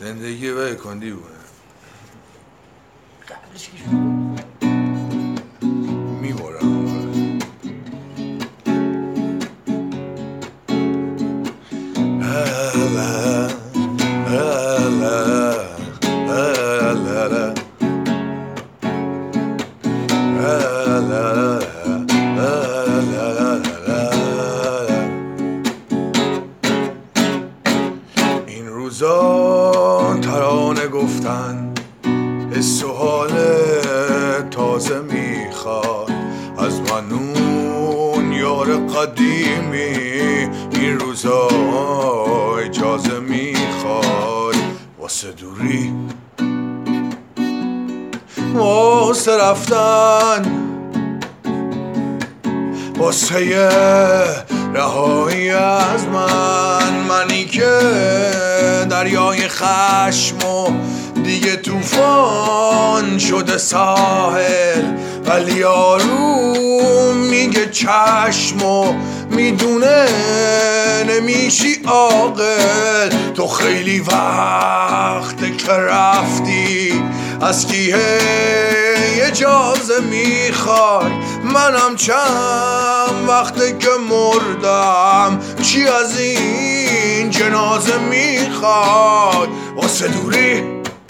زندگی به کندی بونه قبلش که شد میبارم این روزا ترانه گفتن حس و حال تازه میخواد از من اون یار قدیمی. این روزا اجازه میخواد واسه دوری، واسه رفتن، واسه رهایی از منی که دریای خشم و دیگه طوفان شده ساحل، ولی یارو میگه چشم و میدونه نمیشی عاقل. تو خیلی وقته که رفتی، از کی اجازه میخوای؟ منم چند وقته که مردم، چی از این جنازه میخوای؟ واسه دوری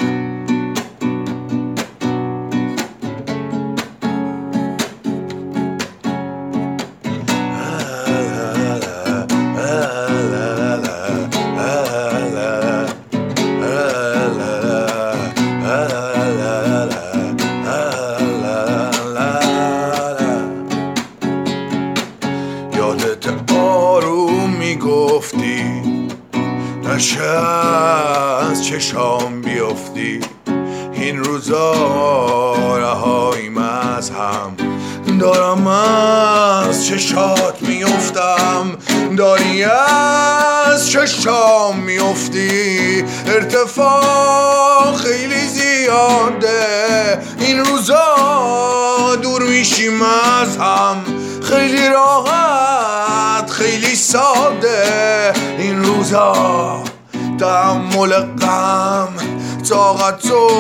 یادت آروم میگفتی نشه از چشام بیفتی. این روزا رهاییم از هم، دارم از چشات میفتم، داری از چشام میفتی. ارتفاع خیلی زیاده، این روزا دور میشیم از هم، خیلی راحت خیلی ساده. این روزا تحمل غم طاقت و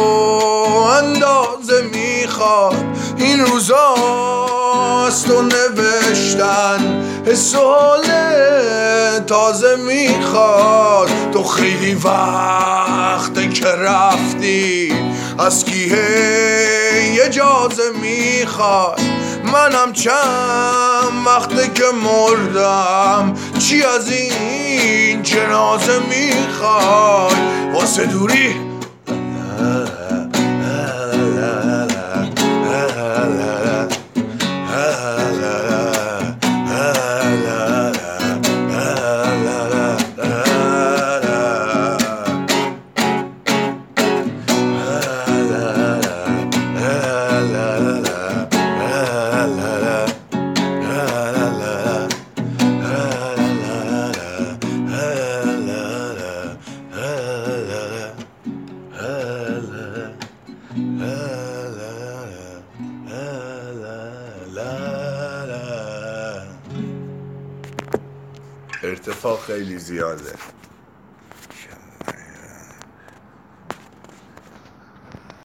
اندازه میخواد. این روزا از تو نوشتن حس و حال تازه میخواد. تو خیلی وقته که رفتی، از کی اجازه میخواد؟ منم چند وقته که مردم، چی از این جنازه میخوای؟ واسه دوری ارتفاع خیلی زیاده.